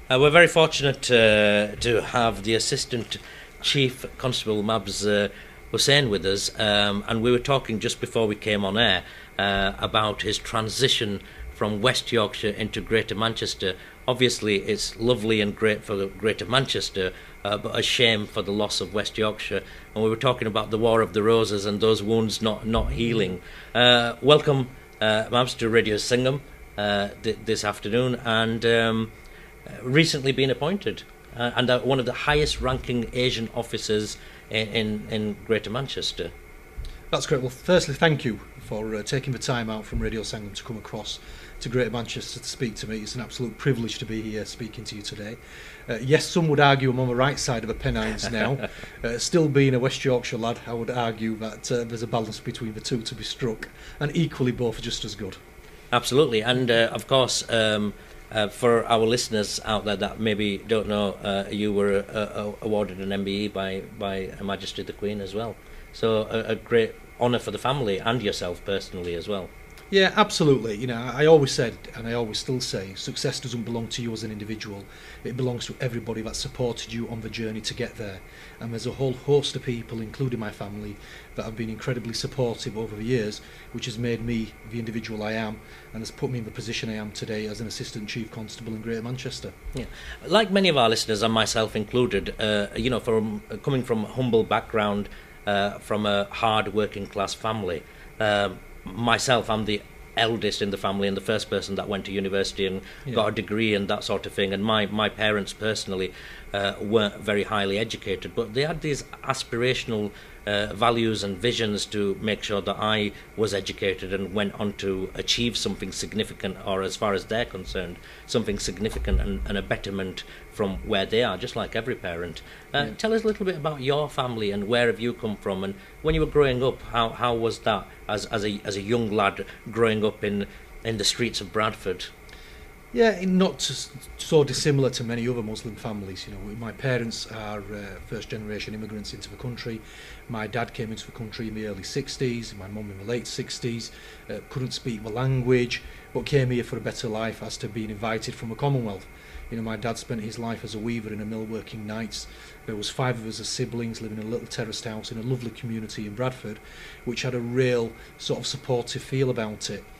We're very fortunate to have the Assistant Chief Constable Mabs Hussain with us, and we were talking just before we came on air about his transition from West Yorkshire into Greater Manchester. Obviously, it's lovely and great for Greater Manchester, but a shame for the loss of West Yorkshire. And we were talking about the War of the Roses and those wounds not healing. Welcome, Mabs, to Radio Singham this afternoon, and recently been appointed and one of the highest ranking Asian officers in Greater Manchester. That's great. Well, firstly, thank you for taking the time out from Radio Singham to come across to Greater Manchester to speak to me. It's an absolute privilege to be here speaking to you today. Yes, some would argue I'm on the right side of the Pennines now. Still being a West Yorkshire lad, I would argue that there's a balance between the two to be struck, and equally both are just as good. Absolutely, and of course, for our listeners out there that maybe don't know, you were awarded an MBE by Her Majesty the Queen as well. So a great honour for the family and yourself personally as well. Yeah, absolutely. You know, I always said, and I always still say, success doesn't belong to you as an individual. It belongs to everybody that supported you on the journey to get there. And there's a whole host of people, including my family, that have been incredibly supportive over the years, which has made me the individual I am and has put me in the position I am today as an Assistant Chief Constable in Greater Manchester. Yeah. Like many of our listeners, and myself included, from coming from a humble background, from a hard working class family, myself, I'm the eldest in the family and the first person that went to university and got a degree and that sort of thing. And my parents personally weren't very highly educated, but they had these aspirational values and visions to make sure that I was educated and went on to achieve something significant, or as far as they're concerned, something significant and a betterment from where they are, just like every parent. Tell us a little bit about your family and where have you come from, and when you were growing up, how was that as a young lad growing up in the streets of Bradford? Yeah, not so dissimilar to many other Muslim families. You know, my parents are first-generation immigrants into the country. My dad came into the country in the early 60s, my mum in the late 60s, couldn't speak the language, but came here for a better life as to being invited from the Commonwealth. You know, my dad spent his life as a weaver in a mill working nights. There was 5 of us as siblings living in a little terraced house in a lovely community in Bradford, which had a real sort of supportive feel about it.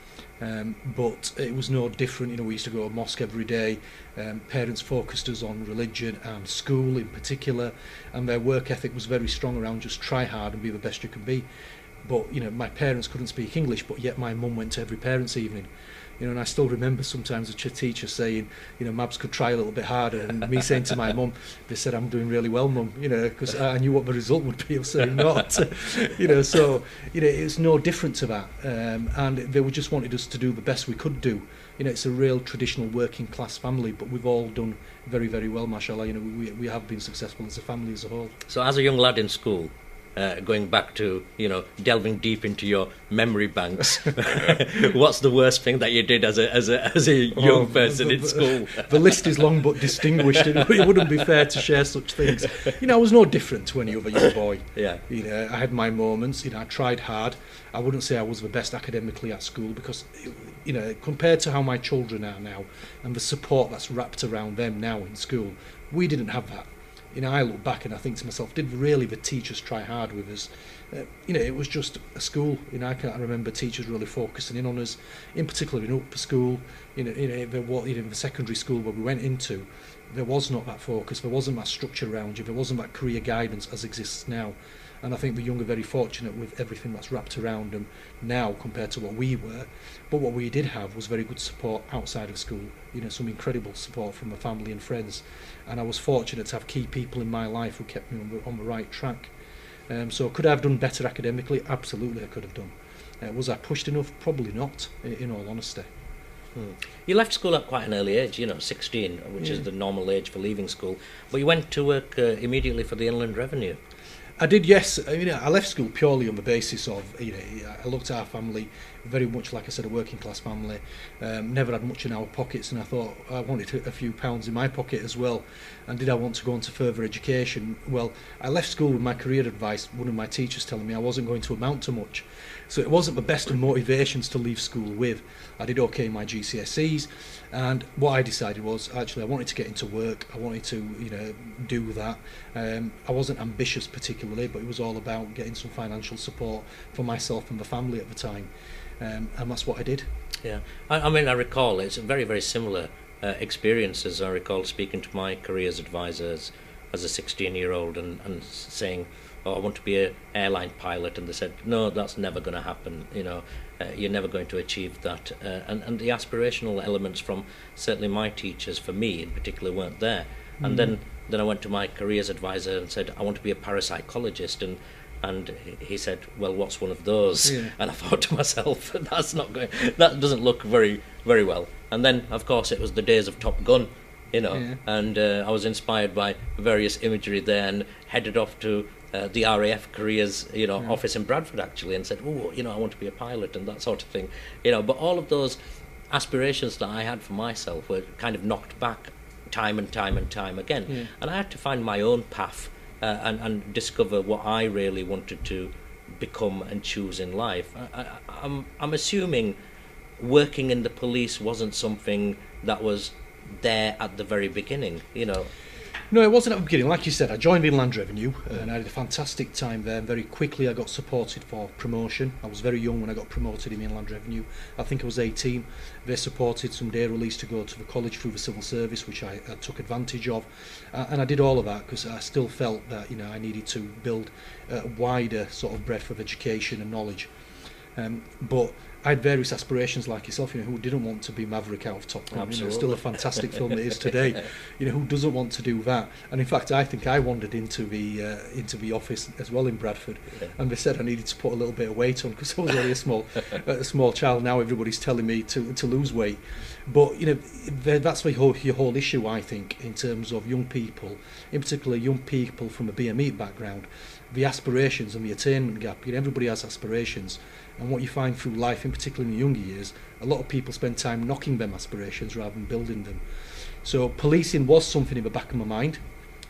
But it was no different. You know, we used to go to mosque every day. Parents focused us on religion and school in particular, and their work ethic was very strong around just try hard and be the best you can be. But you know, my parents couldn't speak English, but yet my mum went to every parents' evening. You know, and I still remember sometimes a teacher saying, you know, Mabs could try a little bit harder, and me saying to my mum, they said, I'm doing really well, Mum, you know, because I knew what the result would be of saying not. You know, so, you know, it's no different to that. And they just wanted us to do the best we could do. You know, it's a real traditional working class family, but we've all done very, very well, mashallah. You know, we have been successful as a family as a whole. So as a young lad in school, going back to, you know, delving deep into your memory banks, what's the worst thing that you did as a young person in school? The list is long but distinguished. It wouldn't be fair to share such things. You know, I was no different to any other young boy. Yeah. You know, I had my moments. You know, I tried hard. I wouldn't say I was the best academically at school because, you know, compared to how my children are now and the support that's wrapped around them now in school, we didn't have that. You know, I look back and I think to myself, did really the teachers try hard with us? You know, it was just a school. You know, I can't remember teachers really focusing in on us, in particular in upper school. In the secondary school where we went into, there was not that focus. There wasn't that structure around you. There wasn't that career guidance as exists now. And I think the young are very fortunate with everything that's wrapped around them now compared to what we were. But what we did have was very good support outside of school, you know, some incredible support from my family and friends. And I was fortunate to have key people in my life who kept me on the right track. So could I have done better academically? Absolutely I could have done. Was I pushed enough? Probably not, in all honesty. You left school at quite an early age, you know, 16, which is the normal age for leaving school. But you went to work immediately for the Inland Revenue. I did, yes. I mean, I left school purely on the basis of, you know, I looked at our family very much, like I said, a working class family. Never had much in our pockets, and I thought I wanted a few pounds in my pocket as well. And did I want to go on to further education? Well, I left school with my career advice, one of my teachers telling me I wasn't going to amount to much. So it wasn't the best of motivations to leave school with. I did okay in my GCSEs, and what I decided was actually I wanted to get into work. I wanted to, do that. I wasn't ambitious particularly, but it was all about getting some financial support for myself and the family at the time, and that's what I did. Yeah, I mean, I recall it's a very, very similar experiences. I recall speaking to my careers advisors as a 16-year-old and saying, "Oh, I want to be an airline pilot," and they said, "No, that's never going to happen. You're never going to achieve that." And the aspirational elements from certainly my teachers, for me in particular, weren't there. And then I went to my careers advisor and said, "I want to be a parapsychologist," and he said, "Well, what's one of those?" Yeah. And I thought to myself, that doesn't look very, very well. And then, of course, it was the days of Top Gun, Yeah. and I was inspired by various imagery there and headed off to the RAF careers, office in Bradford actually, and said, "Oh, I want to be a pilot," and that sort of thing, But all of those aspirations that I had for myself were kind of knocked back time and time again, Yeah. and I had to find my own path and discover what I really wanted to become and choose in life. I'm assuming working in the police wasn't something that was there at the very beginning, No, it wasn't at the beginning. Like you said, I joined Inland Revenue and I had a fantastic time there. Very quickly I got supported for promotion. I was very young when I got promoted in Inland Revenue. I think I was 18. They supported some day release to go to the college through the civil service, which I took advantage of. And I did all of that because I still felt that I needed to build a wider sort of breadth of education and knowledge. But I had various aspirations like yourself, who didn't want to be Maverick out of Top Gun. It's still a fantastic film it is today. Who doesn't want to do that? And in fact, I think I wandered into the office as well in Bradford, and they said I needed to put a little bit of weight on because I was only a small child. Now everybody's telling me to lose weight. But that's your whole issue, I think, in terms of young people, in particular young people from a BME background, the aspirations and the attainment gap. Everybody has aspirations. And what you find through life, in particular in the younger years, a lot of people spend time knocking them aspirations rather than building them. So policing was something in the back of my mind.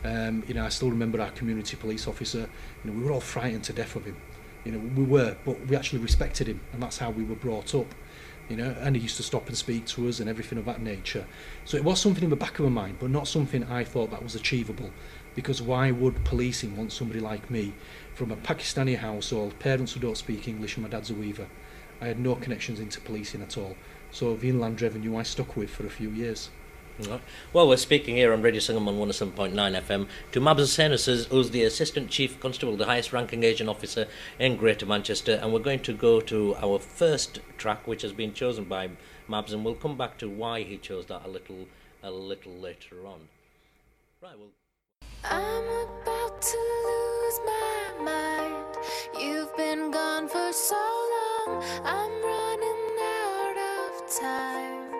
I still remember our community police officer. We were all frightened to death of him. We were, but we actually respected him, and that's how we were brought up. And he used to stop and speak to us and everything of that nature. So it was something in the back of my mind, but not something I thought that was achievable. Because why would policing want somebody like me from a Pakistani household, parents who don't speak English, and my dad's a weaver? I had no connections into policing at all. So the Inland Revenue I stuck with for a few years. Right. Well, we're speaking here on Radio Sangam on 107.9 FM to Mabs Hussain, who's the Assistant Chief Constable, the highest ranking agent officer in Greater Manchester, and we're going to go to our first track, which has been chosen by Mabs, and we'll come back to why he chose that a little later on. Right, well. I'm about to lose my mind. You've been gone for so long. I'm running out of time.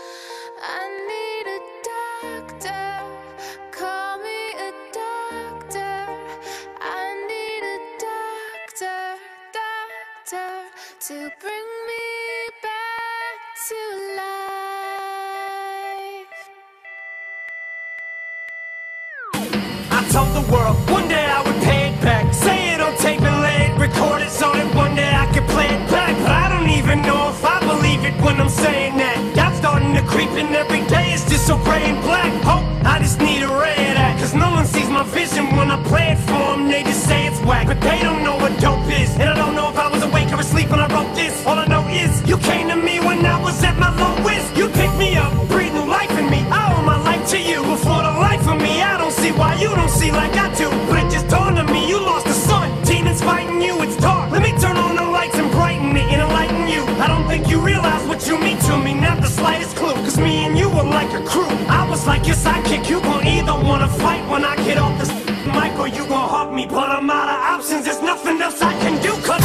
I need a doctor. Call me a doctor. I need a doctor to bring me back to life. I told the world one day I would pay it back. Say it on tape and let it record it so that one day I could play it back. But I don't even know if I believe it when I'm saying that. God's starting to creep in every day, it's just so gray and black. Hope I just need a ray of that, cause no one sees my vision when I play it for them. They just say it's whack, but they don't know what dope is. And I don't know if I was awake or asleep when I wrote this. All I know is you came to me when I was at my lowest. You picked me up, breathe new life in me. I owe my life to you. Before the life of me, I don't see why you don't see like I do. But it just dawned on me, you lost the sun. Demons fighting you, it's dark. Let me turn on the lights and brighten it and enlighten you. I don't think you realize what you mean to me, not the slightest clue. Cause me and you were like a crew. I was like your sidekick, you gon' either wanna fight when I get off this mic, or you gon' hug me. But I'm out of options, there's nothing else I can do, cause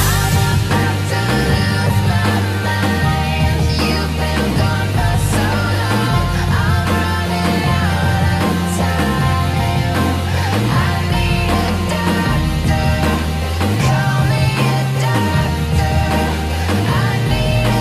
Call me a doctor. I need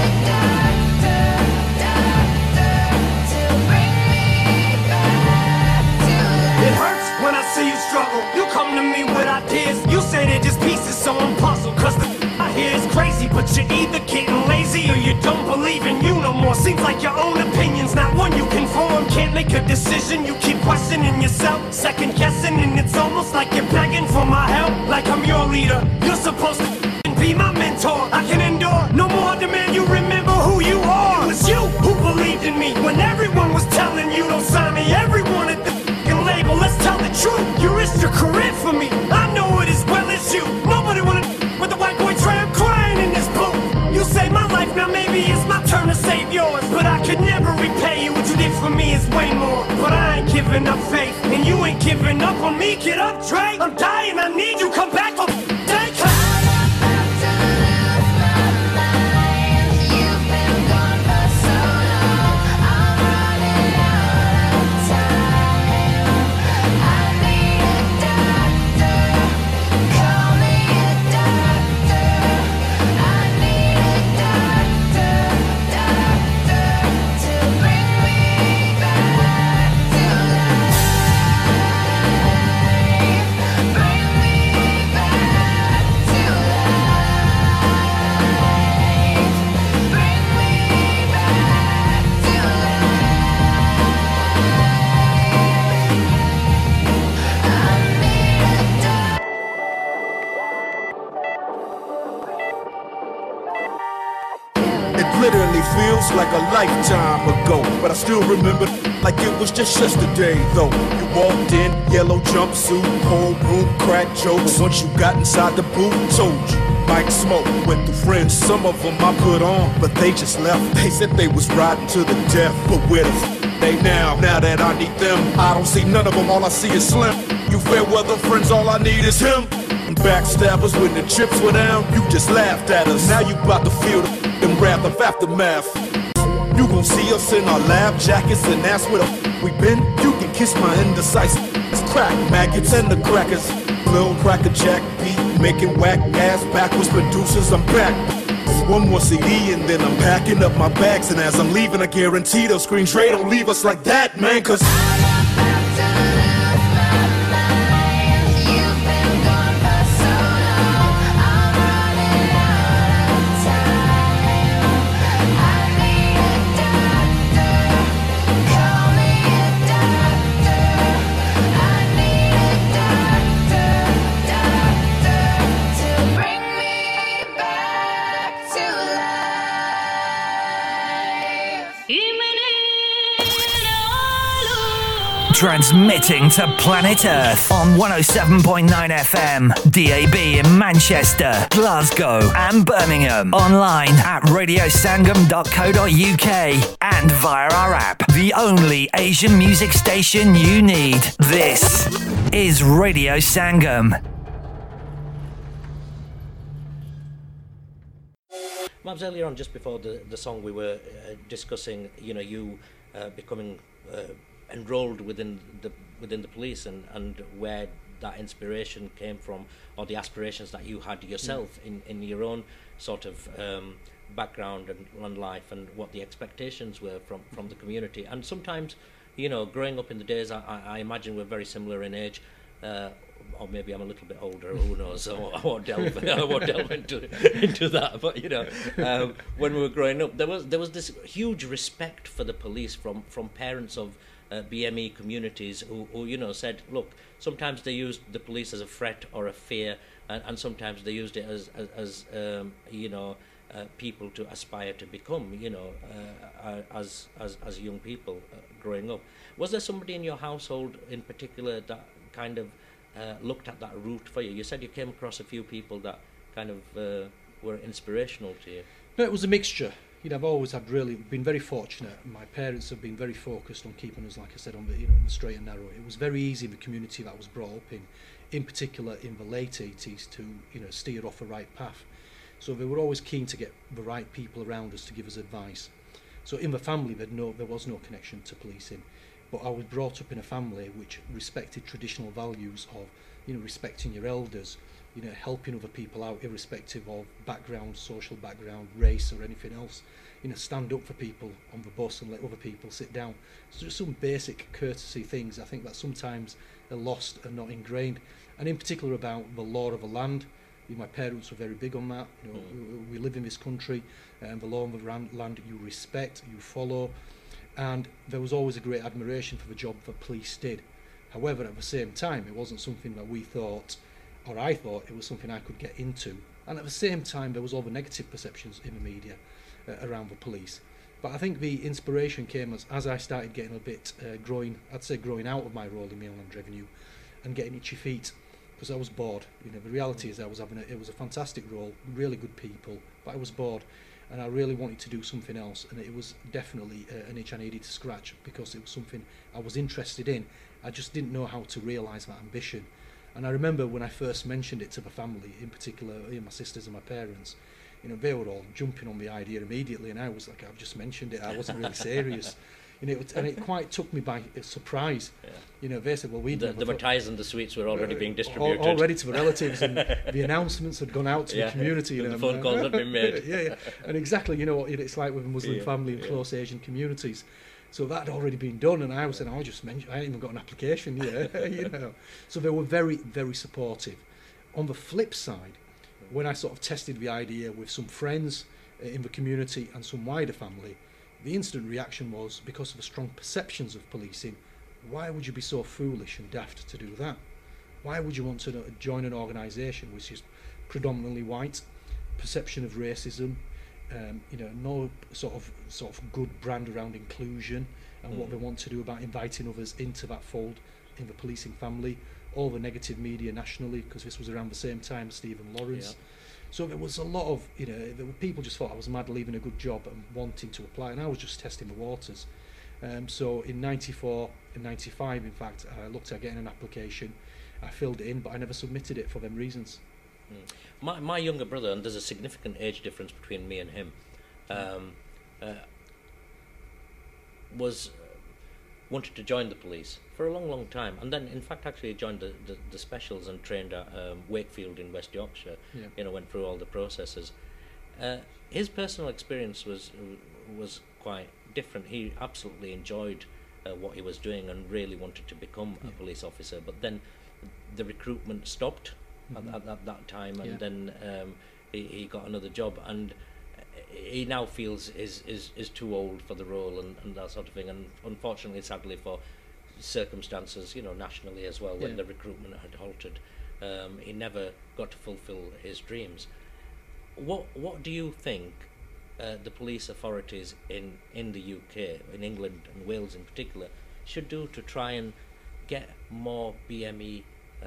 But you're either getting lazy or you don't believe in you no more. Seems like your own opinion's not one you conform. Can't make a decision, you keep questioning yourself, second guessing, and it's almost like you're begging for my help. Like I'm your leader, you're supposed to be my mentor. I can endure no more demand you remember who you are. It was you who believed in me when everyone was telling you don't sign me. Everyone at the label, let's tell the truth. You risked your career for me, I know it as well as you. Nobody wanted with the white boy tramp crying in this booth. You saved my life, now maybe it's my turn to save yours. But I could never repay you, what you did for me is way more. But I ain't giving up faith, and you ain't giving up on me. Get up, Dre, I'm dying, I need you, come back for take her. Feels like a lifetime ago, but I still remember like it was just yesterday though. You walked in, yellow jumpsuit, whole room, crack jokes. Once you got inside the booth, told you Mike Smoke went through friends. Some of them I put on, but they just left. They said they was riding to the death, but where the they now? Now that I need them, I don't see none of them, all I see is Slim. You fair weather friends, all I need is him. And backstabbers, when the chips were down, you just laughed at us. Now you about to feel the wrath of aftermath. You gon' see us in our lab jackets and ask where the we been. You can kiss my indecisive. It's crack maggots and the crackers. Lil Cracker Jack beat, making whack ass backwards producers. I'm back. One more CD and then I'm packing up my bags. And as I'm leaving, I guarantee they'll scream, Dre, don't leave us like that, man. Cause transmitting to planet Earth on 107.9 FM, DAB in Manchester, Glasgow and Birmingham. Online at radiosangam.co.uk and via our app. The only Asian music station you need. This is Radio Sangam. Mabs, earlier on, just before the song, we were discussing, you know, you becoming enrolled within the police and where that inspiration came from, or the aspirations that you had yourself in your own sort of background and life, and what the expectations were from the community. And sometimes, you know, growing up in the days, I imagine we're very similar in age, or maybe I'm a little bit older, who knows. I won't delve into that. But you know, when we were growing up, there was this huge respect for the police from parents of BME communities who you know said, look, sometimes they used the police as a threat or a fear, and sometimes they used it as you know, people to aspire to become, you know, as young people growing up. Was there somebody in your household in particular that kind of looked at that route for you? You said you came across a few people that kind of were inspirational to you. No, it was a mixture. You know, I've always been very fortunate. My parents have been very focused on keeping us, like I said, on the, you know, the straight and narrow. It was very easy in the community that I was brought up in particular in the late 80s, to, you know, steer off the right path. So they were always keen to get the right people around us to give us advice. So in the family, there was no connection to policing, but I was brought up in a family which respected traditional values of, you know, respecting your elders, you know, helping other people out irrespective of background, social background, race or anything else. You know, stand up for people on the bus and let other people sit down. So just some basic courtesy things I think that sometimes are lost and not ingrained. And in particular about the law of the land, My parents were very big on that. We live in this country, and the law of the land you respect, you follow, and there was always a great admiration for the job the police did. However, at the same time, it wasn't something that we thought, or I thought, it was something I could get into. And at the same time, there was all the negative perceptions in the media around the police. But I think the inspiration came as I started getting a bit growing out of my role in Mainland Revenue and getting itchy feet, because I was bored. The reality is it was a fantastic role, really good people, but I was bored, and I really wanted to do something else, and it was definitely an itch I needed to scratch, because it was something I was interested in. I just didn't know how to realise that ambition. And I remember when I first mentioned it to the family, in particular my sisters and my parents, they were all jumping on the idea immediately, and I was like, I've just mentioned it, I wasn't really serious. And it quite took me by surprise. Yeah. They said, well, the ties and the sweets were already being distributed. Already to the relatives, and the announcements had gone out to the community. The phone calls had been made. Yeah. And exactly, it's like with a Muslim family and close Asian communities. So that had already been done, and I was saying, I hadn't even got an application, So they were very, very supportive. On the flip side, when I sort of tested the idea with some friends in the community and some wider family, the instant reaction was, because of the strong perceptions of policing, why would you be so foolish and daft to do that? Why would you want to join an organisation which is predominantly white, perception of racism, no sort of good brand around inclusion and what they want to do about inviting others into that fold in the policing family, all the negative media nationally, because this was around the same time as Stephen Lawrence. Yeah. So there was a lot of, people just thought I was mad leaving a good job and wanting to apply, and I was just testing the waters. So in 94 and 95, in fact, I looked at getting an application. I filled it in, but I never submitted it for them reasons. My younger brother, and there's a significant age difference between me and him, wanted to join the police for a long time, and then in fact actually joined the specials and trained at Wakefield in West Yorkshire. Went through all the processes. His personal experience was quite different. He absolutely enjoyed what he was doing and really wanted to become a police officer, but then the recruitment stopped at that time, and then he got another job, and he now feels is too old for the role and that sort of thing, and unfortunately, sadly, for circumstances nationally as well, when the recruitment had halted, he never got to fulfil his dreams. What do you think the police authorities in the UK, in England and Wales in particular, should do to try and get more BME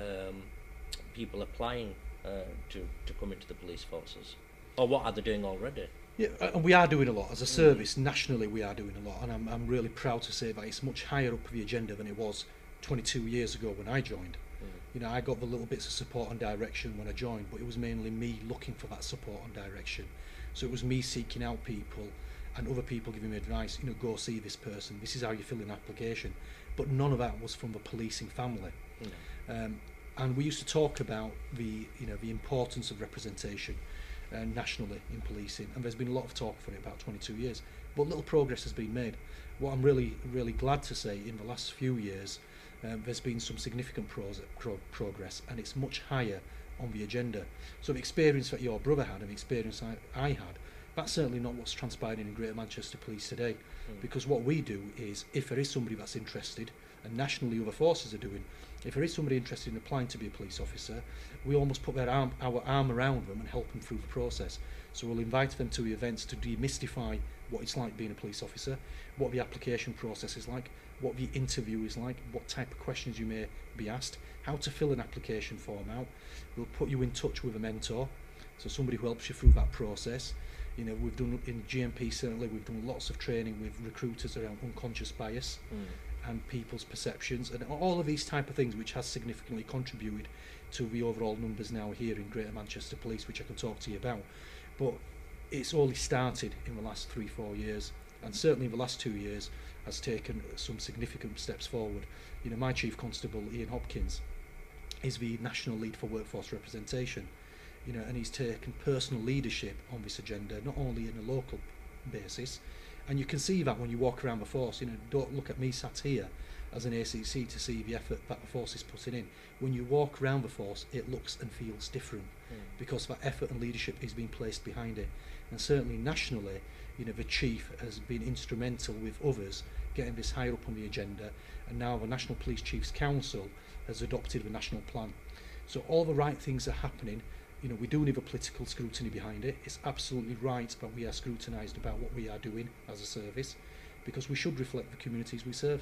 people applying to come into the police forces? Or what are they doing already? Yeah, and we are doing a lot as a service. Nationally, we are doing a lot, and I'm really proud to say that it's much higher up the agenda than it was 22 years ago when I joined. I got the little bits of support and direction when I joined, but it was mainly me looking for that support and direction. So it was me seeking out people and other people giving me advice, go see this person, this is how you fill in an application. But none of that was from the policing family. And we used to talk about the importance of representation nationally in policing, and there's been a lot of talk for it about 22 years, but little progress has been made. What I'm really glad to say, in the last few years there's been some significant progress, and it's much higher on the agenda. So the experience that your brother had and the experience I had, that's certainly not what's transpiring in Greater Manchester Police today. Because what we do is, if there is somebody that's interested, and nationally other forces are doing, if there is somebody interested in applying to be a police officer, we almost put our arm around them and help them through the process. So we'll invite them to events to demystify what it's like being a police officer, what the application process is like, what the interview is like, what type of questions you may be asked, how to fill an application form out. We'll put you in touch with a mentor, so somebody who helps you through that process. We've done in GMP, certainly we've done lots of training with recruiters around unconscious bias and people's perceptions, and all of these type of things, which has significantly contributed to the overall numbers now here in Greater Manchester Police, which I can talk to you about. But it's only started in the last 3-4 years, and certainly in the last 2 years has taken some significant steps forward. My Chief Constable, Ian Hopkins, is the National Lead for Workforce Representation, and he's taken personal leadership on this agenda, not only in a local basis, and you can see that when you walk around the force. Don't look at me sat here as an ACC to see the effort that the force is putting in. When you walk around the force, it looks and feels different because that effort and leadership is being placed behind it. And certainly nationally, the chief has been instrumental with others getting this higher up on the agenda, and now the National Police Chiefs Council has adopted the national plan. So all the right things are happening. We do need a political scrutiny behind it. It's absolutely right that we are scrutinised about what we are doing as a service, because we should reflect the communities we serve.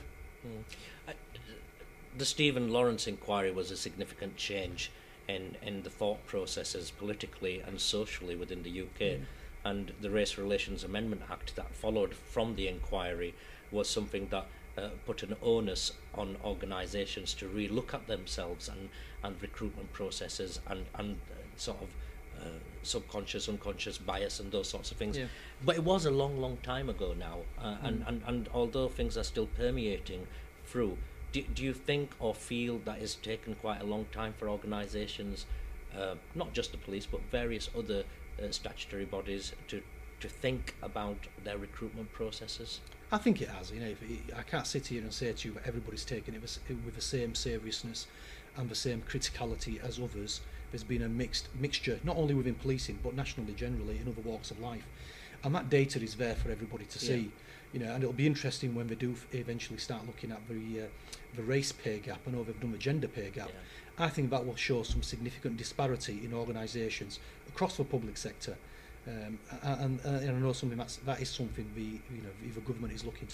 The Stephen Lawrence inquiry was a significant change in the thought processes politically and socially within the UK. And the Race Relations Amendment Act that followed from the inquiry was something that put an onus on organisations to re-look at themselves and recruitment processes and sort of subconscious, unconscious bias and those sorts of things. Yeah. But it was a long time ago now, and although things are still permeating through, do you think or feel that it's taken quite a long time for organisations, not just the police, but various other statutory bodies to think about their recruitment processes? I think it has. I can't sit here and say to you that everybody's taken it with the same seriousness and the same criticality as others. There's been a mixture, not only within policing, but nationally generally in other walks of life. And that data is there for everybody to see. And it'll be interesting when they do eventually start looking at the race pay gap. I know they've done the gender pay gap. I think that will show some significant disparity in organisations across the public sector. And I know something that is something the government is looking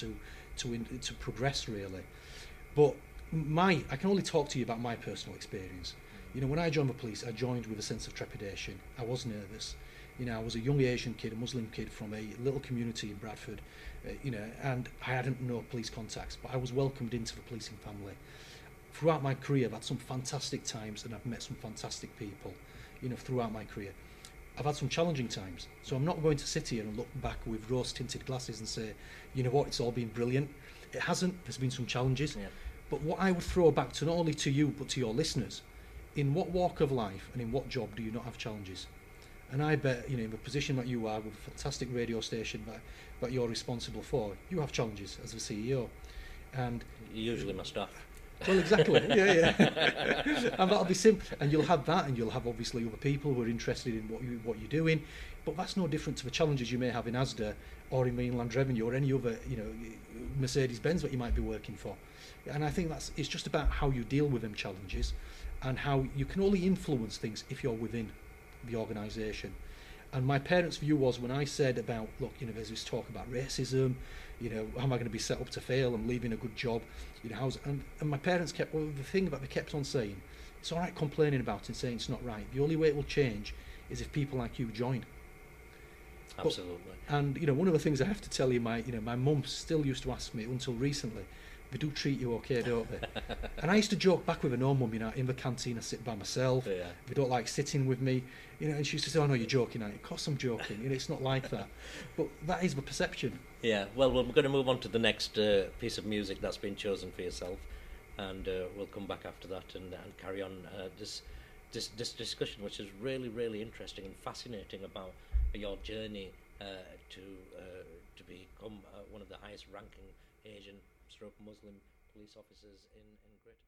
to progress really. But I can only talk to you about my personal experience. When I joined the police, I joined with a sense of trepidation. I was nervous. I was a young Asian kid, a Muslim kid from a little community in Bradford, and I hadn't no police contacts, but I was welcomed into the policing family. Throughout my career, I've had some fantastic times and I've met some fantastic people, throughout my career. I've had some challenging times, so I'm not going to sit here and look back with rose-tinted glasses and say, it's all been brilliant. It hasn't. There's been some challenges. But what I would throw back to not only to you, but to your listeners, in what walk of life and in what job do you not have challenges? And I bet, in the position that you are with a fantastic radio station that you're responsible for, you have challenges as a CEO. And usually my staff. Well, exactly. Yeah. And that'll be simple. And you'll have that, and you'll have obviously other people who are interested in what you're doing. But that's no different to the challenges you may have in Asda or in Mainland Revenue or any other, Mercedes-Benz that you might be working for. And I think it's just about how you deal with them challenges, and how you can only influence things if you're within the organisation. And my parents' view was, when I said about, look, there's this talk about racism, how am I going to be set up to fail? I'm leaving a good job, and my parents the thing that they kept on saying, it's all right complaining about it and saying it's not right. The only way it will change is if people like you join. Absolutely. And one of the things I have to tell you, my mum still used to ask me until recently, they do treat you okay, don't they? And I used to joke back with her, no mum, in the canteen I sit by myself. They don't like sitting with me, and she used to say, oh no, you're joking. Of course I'm joking, it's not like that. But that is the perception. Yeah, well, we're going to move on to the next piece of music that's been chosen for yourself, and we'll come back after that and carry on this discussion, which is really, really interesting and fascinating about your journey to become one of the highest ranking Asian Muslim police officers in Greater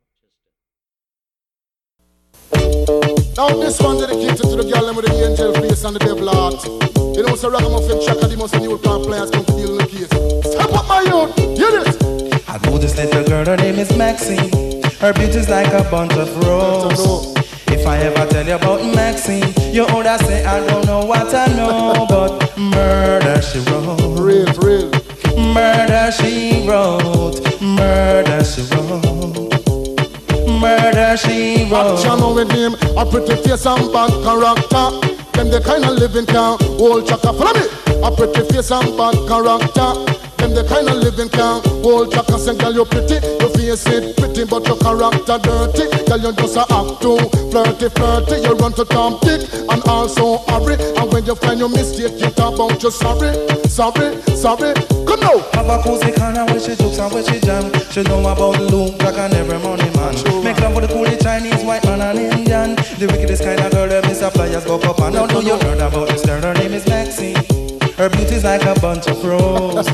Manchester. Now this one dedicated to the girl with the angel face and the devil heart. It's a ragamuffin checker, the most new plan players come to deal with the case. Step up my youth, hear this. I know this little girl, her name is Maxine. Her beauty's like a bunch of roses. If I ever tell you about Maxine, you would say I don't know what I know, but murder she wrote. Real. Murder she wrote. Murder she wrote. Murder she wrote. Action with him, a pretty face and bad character. Them the kind of living can hold chaka. Follow me. A pretty face and bad character. Them the kind of living can hold chaka. Say girl you pretty, your face it pretty, but your character dirty. Girl you just a act too flirty. You run to Tom Dick and also hurry. And when you find your mistake, you talk about you sorry. Come now. Have a cozy corner where she jokes and where she jam. She know about Luke, Jack and every money man. Make love with the coolie Chinese, white man and Indian. The wickedest kind of girl that Mr. Flyers go up and down. Know you heard about this girl, her name is Maxine. Her beauty's like a bunch of roses.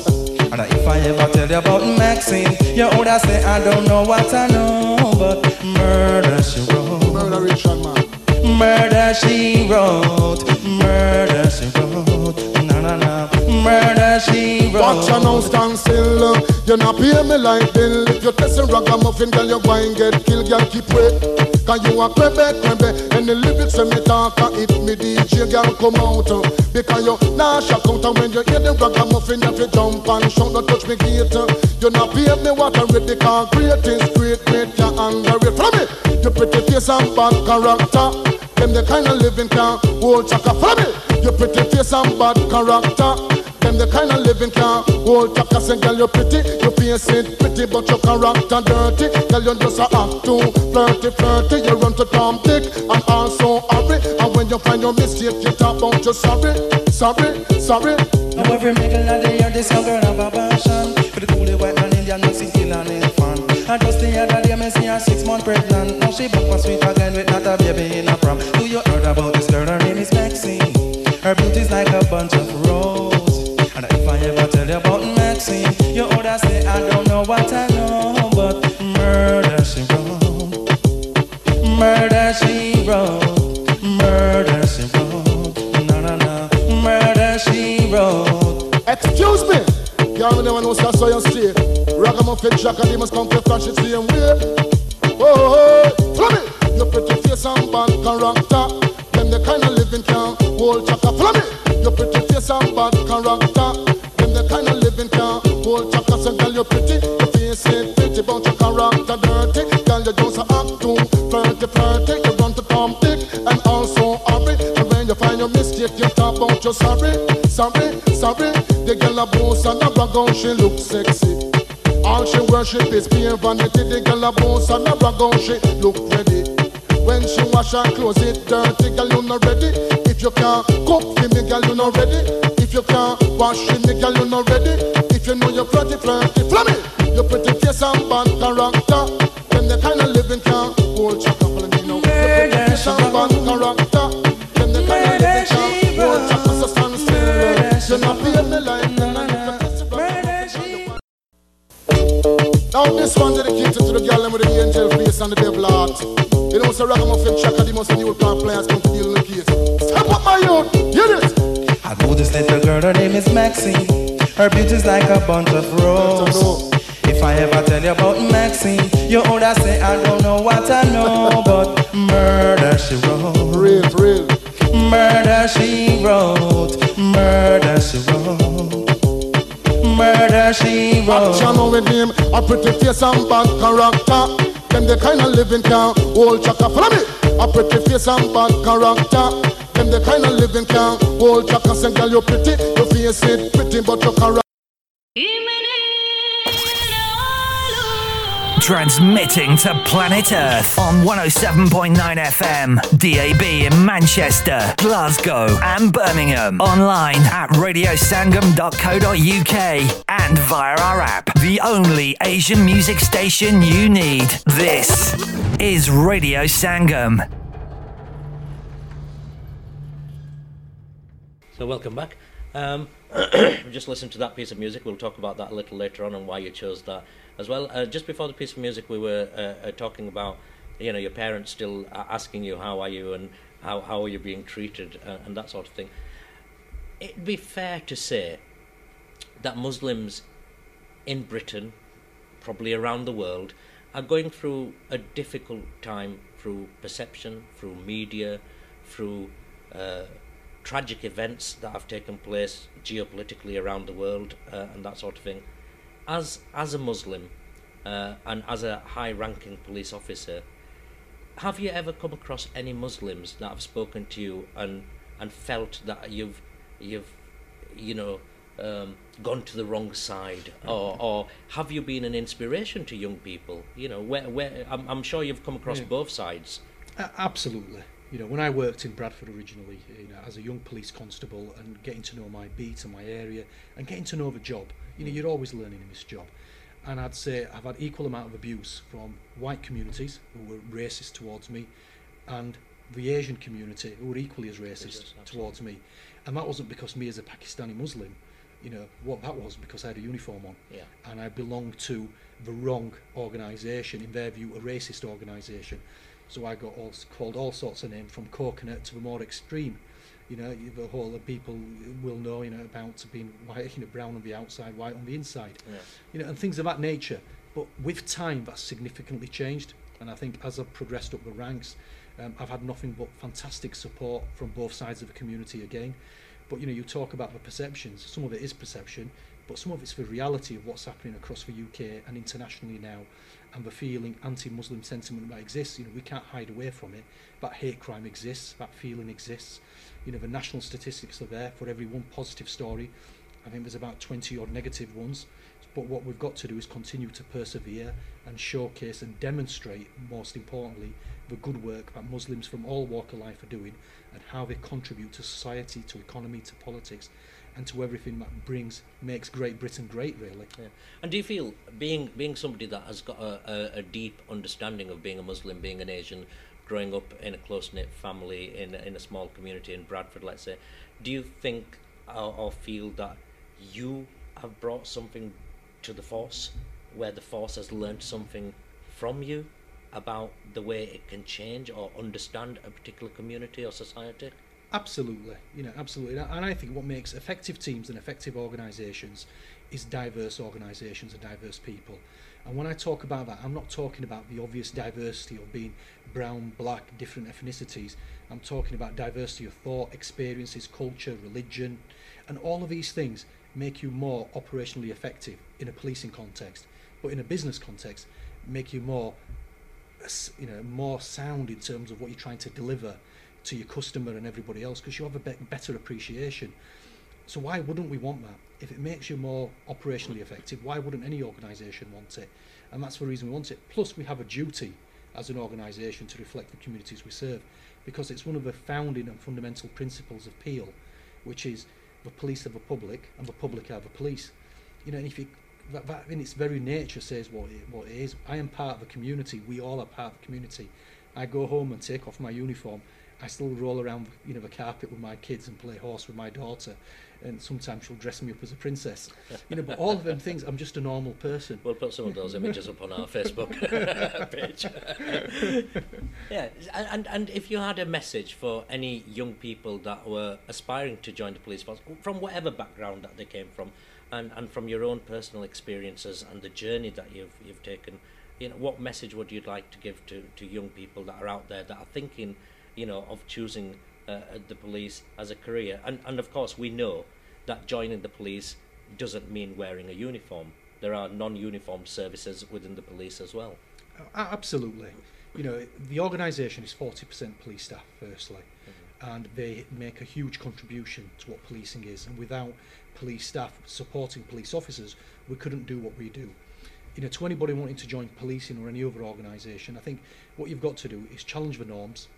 And if I ever tell you about Maxine, you would say I don't know what I know, but murder she wrote. Murder Richard, man. Murder she wrote. Murder she wrote. Na na na. Murder she wrote. Watch her now stand still. You not pay me like bill. If you test a ragamuffin, girl, you go and get killed. Girl, keep wait. Cause you a crebe, crebe. And the lyrics when me talk, hit me DJ, girl, come out. Because you nah shock out. And when you hear the ragamuffin, that you jump and shout, don't touch me gate. You not pay me what I read. Because great is great, great, you underrate. Follow me. You pretty face and bad character. Them the kind of living can hold chaka. Follow me. You pretty face and bad character. Them the kind of living can hold chaka. Say girl you pretty, you face it pretty, but your character dirty. Girl you just a act too flirty, flirty. You run to Tom Dick and also hurry. And when you find your mistake, you talk about you sorry, sorry, sorry. Now every middle of the year, this young girl have a passion for the coolie white man Indian, Mexican and infant. And just the other day, me see her 6 months pregnant. Now she back for sweet again with not a baby in a prom. Do you heard about this girl? Her name is Maxine. Her beauty's like a bunch of roses. And if I ever tell you about Maxine, you would say I don't know what I know, but murder she wrote. Murder she wrote. Murder she wrote. Na na na. Murder she wrote. Excuse me. Girl, never know so you stay. Ragamuffin Jack and he must come to flash it same way. Oh, follow me. Your pretty face and bad character. Them the kind of living can hold chaka. Follow me. Your pretty face and bad character. Them the kind of living can hold chaka. So girl, you pretty. Your face ain't pretty, but your character dirty. Girl, you just a act too flirty, flirty. You run to Tom Dick and also hurry. And when you find your mistake, you talk about your sorry, sorry, sorry. The girl a boss and a brag on, she look sexy. All she worship is pure vanity. The girl a boss and a brag on, she look ready. When she wash her clothes, it dirty, girl you not ready. If you can't cook for me, girl you not ready. If you can't wash for me, girl you not ready. If you know you're flirty, flirty, follow me. You pretty face and bad character. Them the kind of living can hold chaka. Follow me now. You pretty face and bad character. Them the kind of living can hold chaka. So stand still. You not pay me like now this one dedicated to the girl with the angel face and the devil heart. You know, so Ragamuffin Chaka, the most new plan players come to deal with the case. Step up my youth, hear it. I know this little girl, her name is Maxine. Her beauty's like a bunch of roses. If I ever tell you about Maxine, you would say I don't know what I know, but murder she wrote. Real, real. Murder she wrote. Murder she wrote. Murder she wrote. Action with him, a pretty face and bad character. Them the kind of living can hold chaka. Follow me. A pretty face and bad character. Them the kind of living can hold chaka. Say girl you pretty, your face it pretty, but your character. Transmitting to planet Earth on 107.9 FM, DAB in Manchester, Glasgow and Birmingham. Online at radiosangam.co.uk and via our app, the only Asian music station you need. This is Radio Sangam. So welcome back. Just listen to that piece of music. We'll talk about that a little later on and why you chose that as well. Just before the piece of music, we were talking about, you know, your parents still asking you how are you and how are you being treated and that sort of thing. It'd be fair to say that Muslims in Britain, probably around the world, are going through a difficult time through perception, through media, through tragic events that have taken place geopolitically around the world and that sort of thing. As a Muslim and as a high-ranking police officer, have you ever come across any Muslims that have spoken to you and felt that you've gone to the wrong side, or have you been an inspiration to young people? You know, where I'm sure you've come across both sides. Absolutely. You know, when I worked in Bradford originally, you know, as a young police constable and getting to know my beat and my area and getting to know the job, you know, you're always learning in this job. And I'd say I've had equal amount of abuse from white communities who were racist towards me and the Asian community who were equally as racist towards me. And that wasn't because me as a Pakistani Muslim You know what that was, because I had a uniform on, Yeah. and I belonged to the wrong organisation, in their view, a racist organisation. So I got called all sorts of names, from coconut to the more extreme. You know, the whole of people will know, you know, about being white, you know, brown on the outside, white on the inside. Yeah. You know, and things of that nature. But with time, that's significantly changed. And I think as I've progressed up the ranks, I've had nothing but fantastic support from both sides of the community again. But, you know, you talk about the perceptions. Some of it is perception, but some of it's the reality of what's happening across the UK and internationally now, and the feeling anti-Muslim sentiment that exists. You know, we can't hide away from it. That hate crime exists, that feeling exists. You know, the national statistics are there. For every one positive story, I think there's about 20 odd negative ones. But what we've got to do is continue to persevere and showcase and demonstrate, most importantly, the good work that Muslims from all walks of life are doing, and how they contribute to society, to economy, to politics, and to everything that makes Great Britain great, really. Yeah. And do you feel, being somebody that has got a deep understanding of being a Muslim, being an Asian, growing up in a close-knit family in a small community in Bradford, let's say, do you think or feel that you have brought something to the force, where the force has learned something from you about the way it can change or understand a particular community or society? Absolutely, you know, absolutely. And I think what makes effective teams and effective organisations is diverse organisations and diverse people. And when I talk about that, I'm not talking about the obvious diversity of being brown, black, different ethnicities. I'm talking about diversity of thought, experiences, culture, religion, and all of these things make you more operationally effective in a policing context, but in a business context, make you more, you know, more sound in terms of what you're trying to deliver to your customer and everybody else, because you have a better appreciation. So why wouldn't we want that? If it makes you more operationally effective, why wouldn't any organisation want it? And that's the reason we want it. Plus, we have a duty as an organisation to reflect the communities we serve, because it's one of the founding and fundamental principles of Peel, which is the police are the public and the public are the police. You know, and if you, that in its very nature says what it is. I am part of the community. We all are part of the community. I go home and take off my uniform. I still roll around, you know, the carpet with my kids and play horse with my daughter, and sometimes she'll dress me up as a princess. You know, but all of them things, I'm just a normal person. We'll put some of those images up on our Facebook page. Yeah, and if you had a message for any young people that were aspiring to join the police force, from whatever background that they came from, and from your own personal experiences and the journey that you've taken, you know, what message would you like to give to young people that are out there that are thinking, you know, of choosing the police as a career? And of course, we know that joining the police doesn't mean wearing a uniform. There are non-uniformed services within the police as well. Absolutely. You know, the organisation is 40% police staff, firstly, and they make a huge contribution to what policing is. And without police staff supporting police officers, we couldn't do what we do. You know, to anybody wanting to join policing or any other organisation, I think what you've got to do is challenge the norms,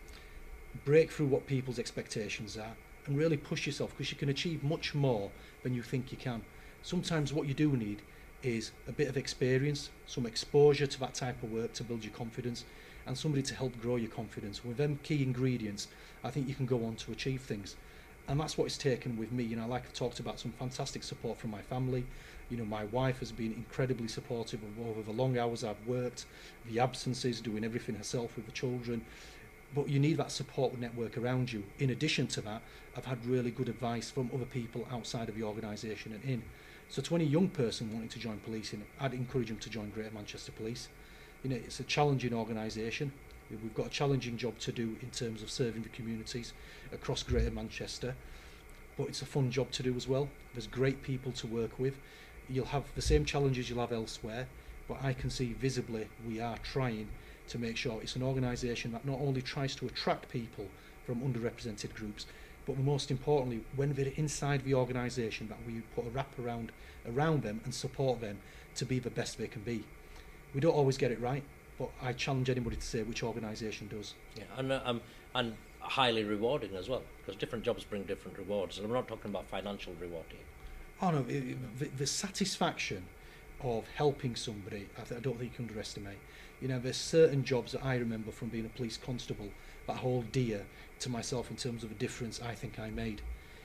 break through what people's expectations are, and really push yourself, because you can achieve much more than you think you can. Sometimes what you do need is a bit of experience, some exposure to that type of work to build your confidence, and somebody to help grow your confidence. With them key ingredients, I think you can go on to achieve things. And that's what it's taken with me. You know, like I've talked about, some fantastic support from my family. You know, my wife has been incredibly supportive of over the long hours I've worked, the absences, doing everything herself with the children. But you need that support network around you. In addition to that, I've had really good advice from other people outside of the organisation and in. So to any young person wanting to join policing, I'd encourage them to join Greater Manchester Police. You know, it's a challenging organisation. We've got a challenging job to do in terms of serving the communities across Greater Manchester, but it's a fun job to do as well. There's great people to work with. You'll have the same challenges you'll have elsewhere, but I can see visibly we are trying to make sure it's an organisation that not only tries to attract people from underrepresented groups, but most importantly, when they're inside the organisation, that we put a wrap around them and support them to be the best they can be. We don't always get it right, but I challenge anybody to say which organisation does. Yeah, and highly rewarding as well, because different jobs bring different rewards, and I'm not talking about financial reward here. Oh no, the satisfaction of helping somebody, I don't think you can underestimate. You know, there's certain jobs that I remember from being a police constable that hold dear to myself in terms of a difference I think I made.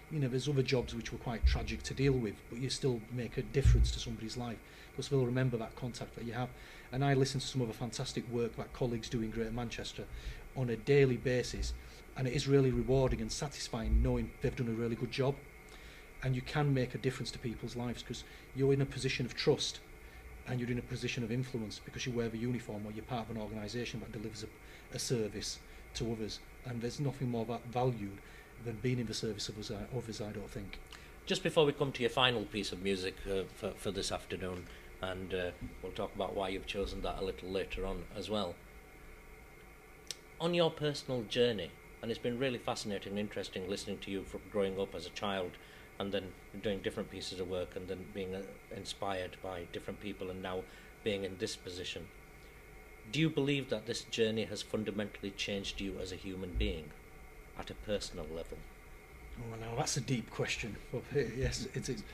there's other jobs which were quite tragic to deal with, but you still make a difference to somebody's life because they'll remember that contact that you have. And I listen to some of the fantastic work that colleagues do in Greater Manchester on a daily basis, and it is really rewarding and satisfying knowing they've done a really good job. And you can make a difference to people's lives because you're in a position of trust and you're in a position of influence because you wear the uniform or you're part of an organisation that delivers a service to others, and there's nothing more valued than being in the service of others, I don't think. Just before we come to your final piece of music for this afternoon, and we'll talk about why you've chosen that a little later on as well. On your personal journey, and it's been really fascinating and interesting listening to you from growing up as a child and then doing different pieces of work and then being inspired by different people and now being in this position. Do you believe that this journey has fundamentally changed you as a human being at a personal level? Oh, now that's a deep question. Yes, it is.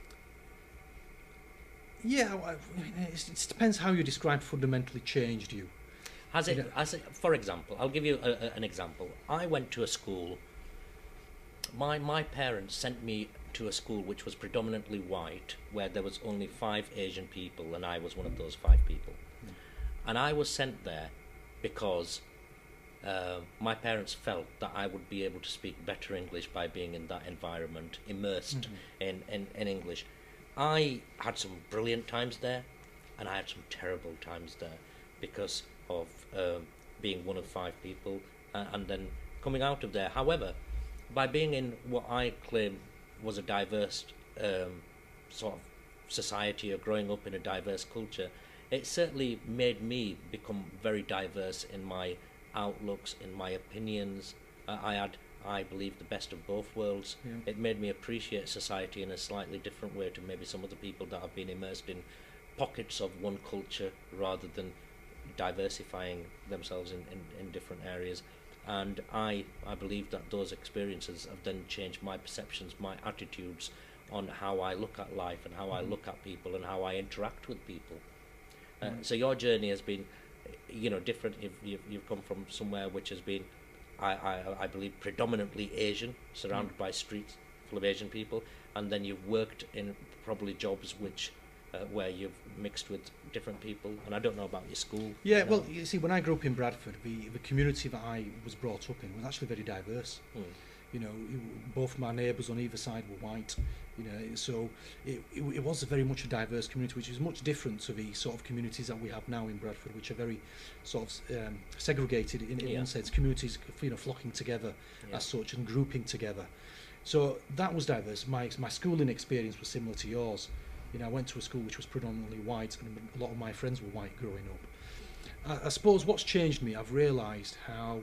Yeah, it depends how you describe fundamentally changed you. Has it, for example, I'll give you an example. I went to a school. My parents sent me to a school which was predominantly white, where there was only 5 Asian people, and I was one of those 5 people. And I was sent there because my parents felt that I would be able to speak better English by being in that environment, immersed in English. I had some brilliant times there, and I had some terrible times there because of being one of 5 people and then coming out of there. However, by being in what I claim was a diverse sort of society, or growing up in a diverse culture, it certainly made me become very diverse in my outlooks, in my opinions. I had, I believe, the best of both worlds. Yeah. It made me appreciate society in a slightly different way to maybe some other people that have been immersed in pockets of one culture rather than diversifying themselves in different areas. And I believe that those experiences have then changed my perceptions, my attitudes on how I look at life and how I look at people and how I interact with people. So your journey has been, different. You've come from somewhere which has been, I believe, predominantly Asian, surrounded by streets full of Asian people, and then you've worked in probably jobs which where you've mixed with different people. And I don't know about your school. Yeah, well, you see, when I grew up in Bradford, the community that I was brought up in was actually very diverse. Both my neighbours on either side were white, so it was very much a diverse community, which is much different to the sort of communities that we have now in Bradford, which are very sort of segregated in one sense, communities flocking together as such and grouping together. So that was diverse. My schooling experience was similar to yours. I went to a school which was predominantly white, and a lot of my friends were white growing up. I suppose what's changed me, I've realised how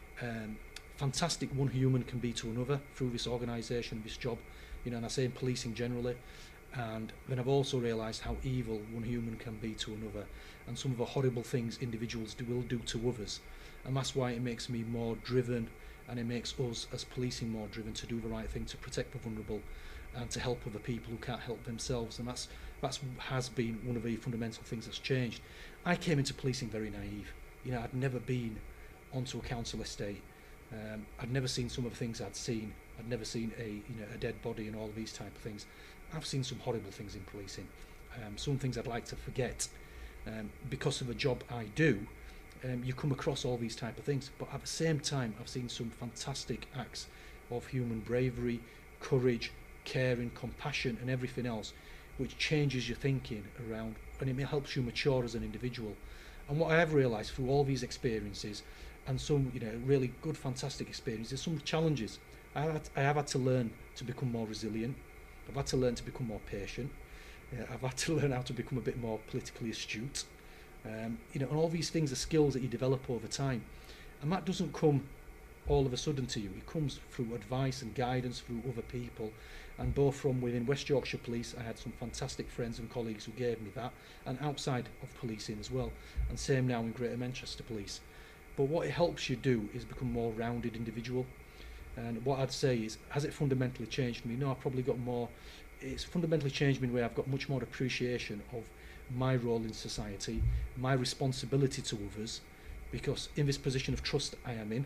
fantastic one human can be to another through this organisation, this job, and I say in policing generally. And then I've also realised how evil one human can be to another, and some of the horrible things individuals will do to others. And that's why it makes me more driven, and it makes us as policing more driven to do the right thing, to protect the vulnerable and to help other people who can't help themselves. And that's has been one of the fundamental things that's changed. I came into policing very naive. I'd never been onto a council estate. I'd never seen some of the things I'd seen. I'd never seen a dead body and all of these type of things. I've seen some horrible things in policing. Some things I'd like to forget. Because of the job I do, you come across all these type of things. But at the same time, I've seen some fantastic acts of human bravery, courage, caring, compassion and everything else, which changes your thinking around, and it helps you mature as an individual. And what I have realised through all these experiences, and some really good, fantastic experiences, some challenges, I have had to learn to become more resilient. I've had to learn to become more patient. I've had to learn how to become a bit more politically astute. And all these things are skills that you develop over time, and that doesn't come all of a sudden to you. It comes through advice and guidance through other people, and both from within West Yorkshire Police I had some fantastic friends and colleagues who gave me that, and outside of policing as well, and same now in Greater Manchester Police. But what it helps you do is become a more rounded individual. And what I'd say is, has it fundamentally changed me? No, I've probably got more. It's fundamentally changed me in a way I've got much more appreciation of my role in society, my responsibility to others, because in this position of trust I am in,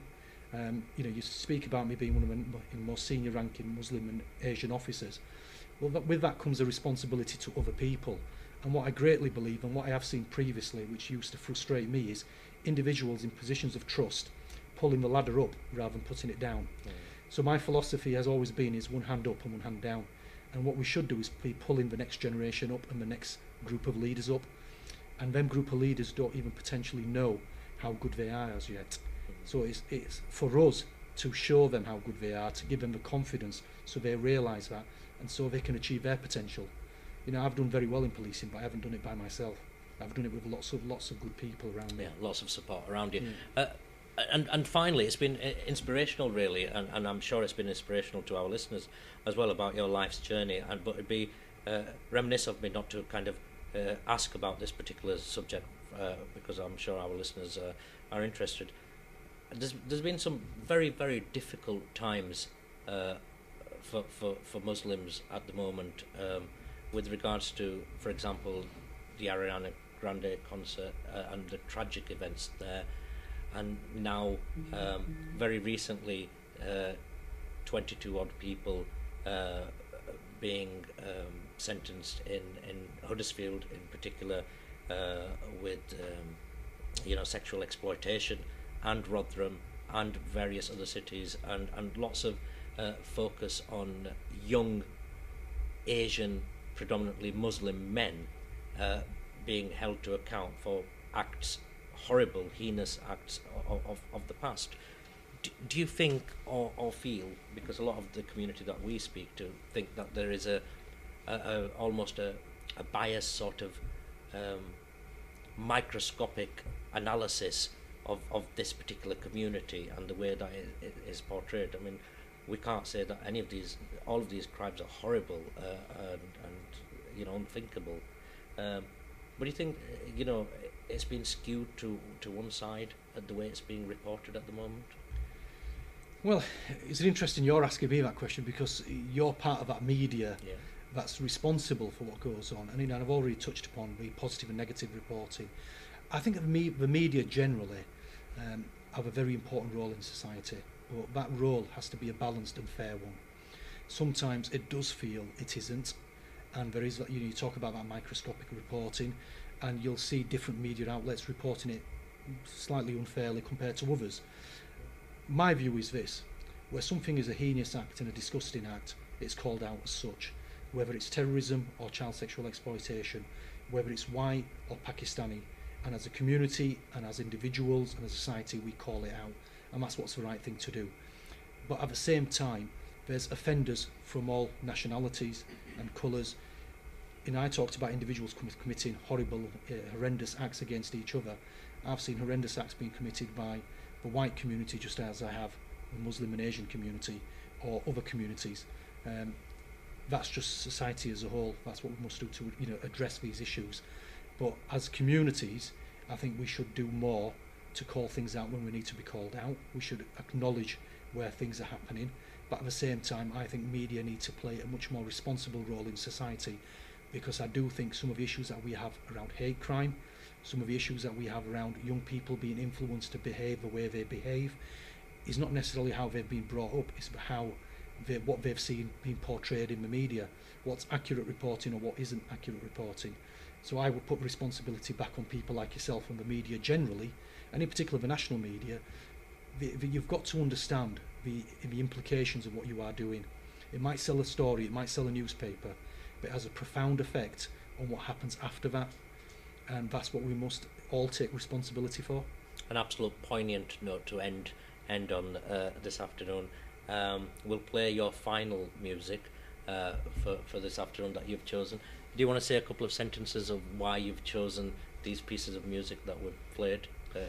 You speak about me being one of the most senior ranking Muslim and Asian officers. Well, with that comes a responsibility to other people. And what I greatly believe, and what I have seen previously, which used to frustrate me, is individuals in positions of trust pulling the ladder up rather than putting it down. So my philosophy has always been is one hand up and one hand down. And what we should do is be pulling the next generation up and the next group of leaders up. And them group of leaders don't even potentially know how good they are as yet. So it's for us to show them how good they are, to give them the confidence so they realise that, and so they can achieve their potential. I've done very well in policing, but I haven't done it by myself. I've done it with lots of good people around me. Yeah, lots of support around you. Yeah. And finally, it's been inspirational, really, and I'm sure it's been inspirational to our listeners as well about your life's journey. But it'd be reminiscent of me not to kind of ask about this particular subject because I'm sure our listeners are interested. There's been some very, very difficult times for Muslims at the moment with regards to, for example, the Ariana Grande concert and the tragic events there, and now very recently 22 odd people being sentenced in Huddersfield in particular with sexual exploitation, and Rotherham and various other cities, and lots of focus on young Asian, predominantly Muslim men being held to account for acts, horrible, heinous acts of the past. Do you think or feel, because a lot of the community that we speak to think that there is almost a biased sort of microscopic analysis of this particular community and the way that it is portrayed? I mean, we can't say that all of these crimes are horrible and unthinkable. But do you think it's been skewed to one side at the way it's being reported at the moment? Well, it's interesting you're asking me that question, because you're part of that media that's responsible for what goes on. And I've already touched upon the positive and negative reporting. I think the media generally have a very important role in society, but that role has to be a balanced and fair one. Sometimes it does feel it isn't, and there is you talk about that microscopic reporting, and you'll see different media outlets reporting it slightly unfairly compared to others. My view is this: where something is a heinous act and a disgusting act, it's called out as such, whether it's terrorism or child sexual exploitation, whether it's white or Pakistani. And as a community and as individuals and as a society, we call it out, and that's what's the right thing to do. But at the same time, there's offenders from all nationalities and colours. I talked about individuals committing horrible, horrendous acts against each other. I've seen horrendous acts being committed by the white community, just as I have the Muslim and Asian community or other communities. That's just society as a whole. That's what we must do to address these issues. But as communities, I think we should do more to call things out when we need to be called out. We should acknowledge where things are happening. But at the same time, I think media need to play a much more responsible role in society, because I do think some of the issues that we have around hate crime, some of the issues that we have around young people being influenced to behave the way they behave, is not necessarily how they've been brought up, it's how what they've seen being portrayed in the media, what's accurate reporting or what isn't accurate reporting. So I would put responsibility back on people like yourself and the media generally, and in particular the national media. You've got to understand the implications of what you are doing. It might sell a story, it might sell a newspaper, but it has a profound effect on what happens after that, and that's what we must all take responsibility for. An absolute poignant note to end on this afternoon. We'll play your final music for this afternoon that you've chosen. Do you want to say a couple of sentences of why you've chosen these pieces of music that we've played?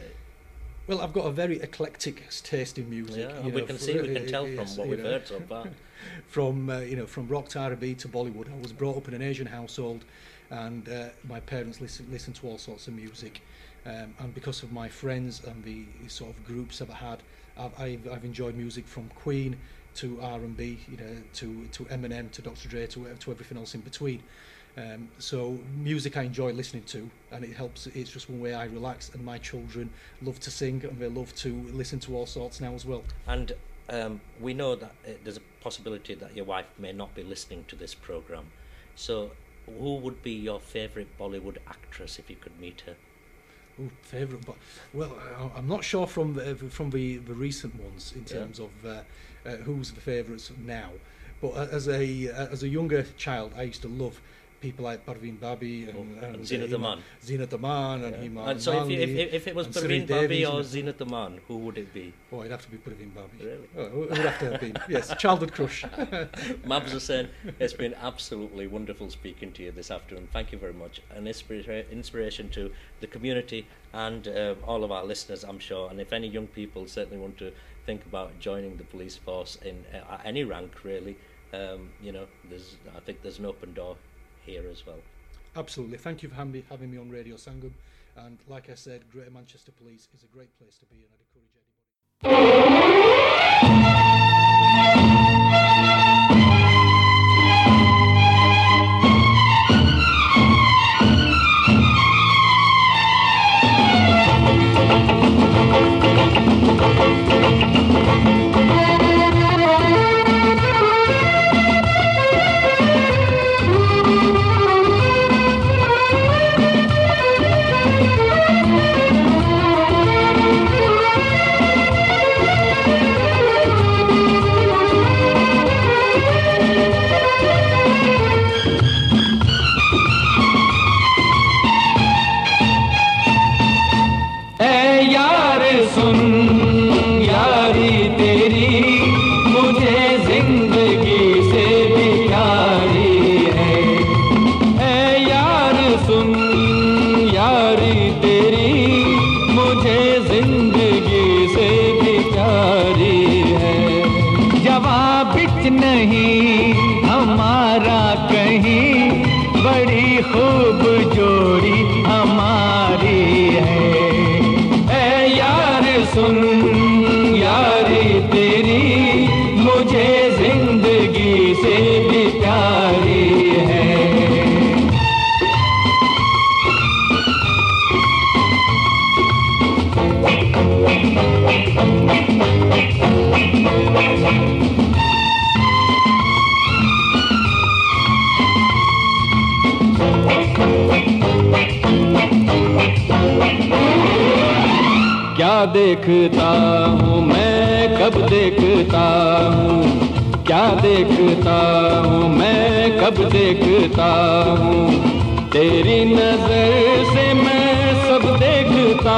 Well, I've got a very eclectic taste in music. Yeah, we can tell from what we've heard so far. From rock to R&B to Bollywood. I was brought up in an Asian household, and my parents listened to all sorts of music. And because of my friends and the sort of groups that I had, I've enjoyed music from Queen to R&B, to Eminem, to Dr. Dre, to everything else in between. So music I enjoy listening to, and it helps. It's just one way I relax, and my children love to sing, and they love to listen to all sorts now as well. And we know that there's a possibility that your wife may not be listening to this programme. So who would be your favourite Bollywood actress if you could meet her? Ooh, favourite, but well, I'm not sure from the recent ones in terms of who's the favourites now. But as a younger child, I used to love people like Parveen Babi and Zeenat Aman. Zeenat Aman and Hima. And so if it was Parveen Babi or Zeenat Aman, who would it be? Oh, it'd have to be Parveen Babi. Really? Oh, it would have to have been. Yes, childhood crush. Mabs Hussain, it's been absolutely wonderful speaking to you this afternoon. Thank you very much. An inspiration to the community and all of our listeners, I'm sure. And if any young people certainly want to think about joining the police force in any rank, really, I think there's an open door here as well. Absolutely. Thank you for having me on Radio Sangam. And like I said, Greater Manchester Police is a great place to be, and I'd encourage क्या देखता हूँ मैं कब देखता हूँ, क्या देखता हूँ मैं कब देखता हूँ, तेरी नजर से मैं सब देखता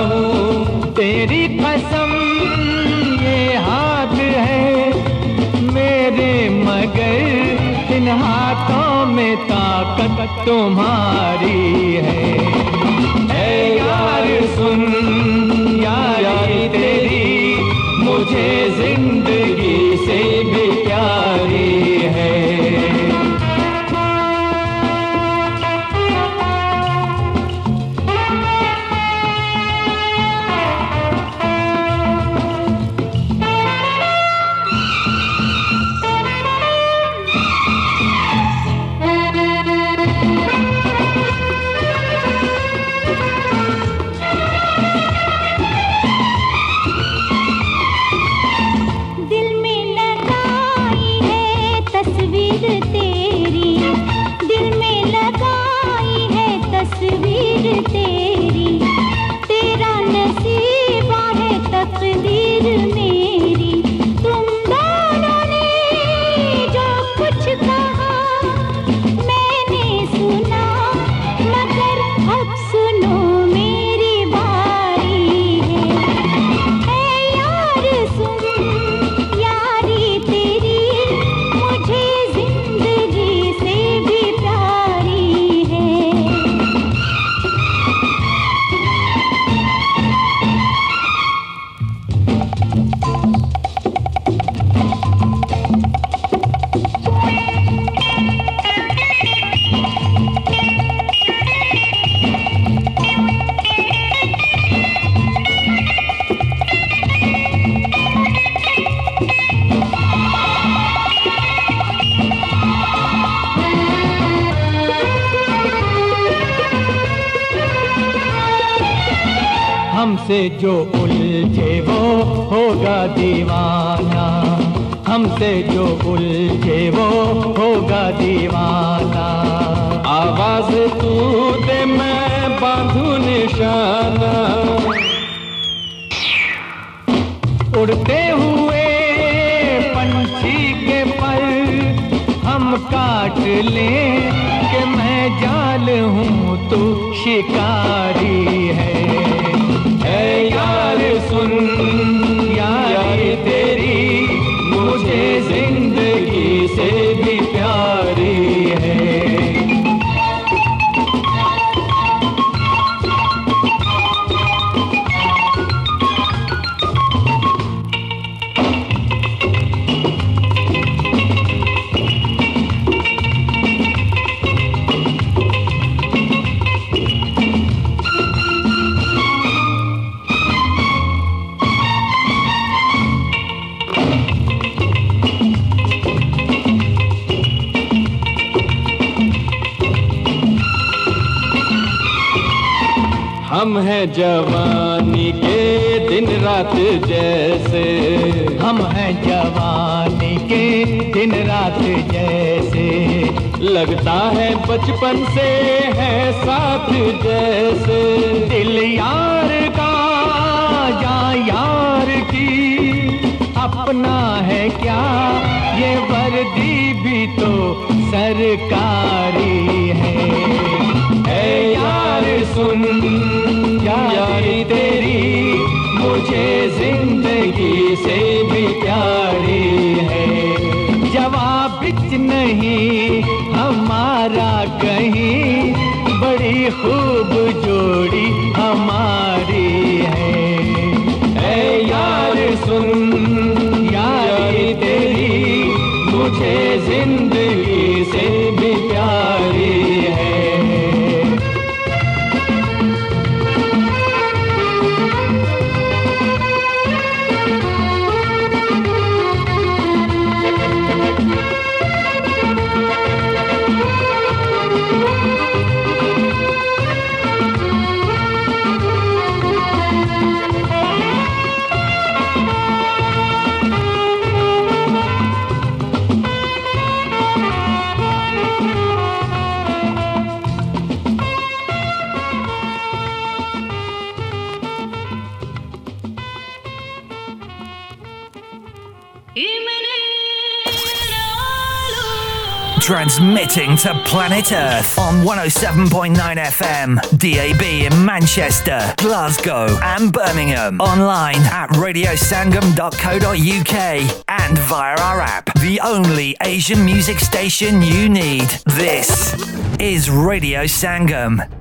हूँ, तेरी कसम ये हाथ है मेरे मगर इन हाथों में ताकत तुम्हारी है यार सुन यारी तेरी मुझे जिंदगी से भी प्यारी है। हमसे जो उलझे वो होगा दीवाना, हमसे जो उलझे वो होगा दीवाना। आवाज तू दे मैं बांधू निशाना, उड़ते हुए पंछी के पर हम काट लें कि मैं जाल हूँ तू शिकारी है। ऐ यार सुन यारी तेरी मुझे जिंदगी से भी प्यारी है। हम हैं जवानी के दिन रात जैसे, हम हैं जवानी के दिन रात जैसे, लगता है बचपन से है साथ जैसे। दिल यार का या यार की अपना है क्या, ये वर्दी भी तो सरकारी है। ऐ यार सुन यारी तेरी मुझे जिंदगी से भी प्यारी है। जवाब बिच नहीं हमारा कहीं, बड़ी खूब जोड़ी हमारी है। ऐ यार सुन यारी तेरी मुझे जिंदगी से भी प्यारी है। Transmitting to planet Earth on 107.9 FM, DAB in Manchester, Glasgow and Birmingham. Online at radiosangam.co.uk and via our app. The only Asian music station you need. This is Radio Sangam.